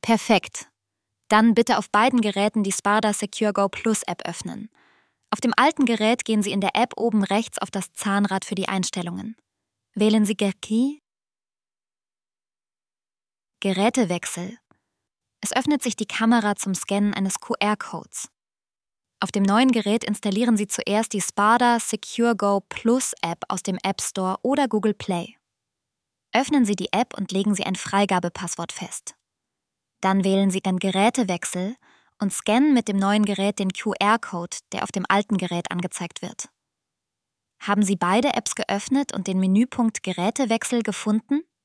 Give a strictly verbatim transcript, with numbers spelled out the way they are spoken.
Perfekt. Dann bitte auf beiden Geräten die Sparda Secure Go Plus App öffnen. Auf dem alten Gerät gehen Sie in der App oben rechts auf das Zahnrad für die Einstellungen. Wählen Sie Gerki. Gerätewechsel. Es öffnet sich die Kamera zum Scannen eines Q R-Codes. Auf dem neuen Gerät installieren Sie zuerst die Sparda Secure Go Plus App aus dem App Store oder Google Play. Öffnen Sie die App und legen Sie ein Freigabepasswort fest. Dann wählen Sie dann Gerätewechsel und scannen mit dem neuen Gerät den Q R-Code, der auf dem alten Gerät angezeigt wird. Haben Sie beide Apps geöffnet und den Menüpunkt Gerätewechsel gefunden?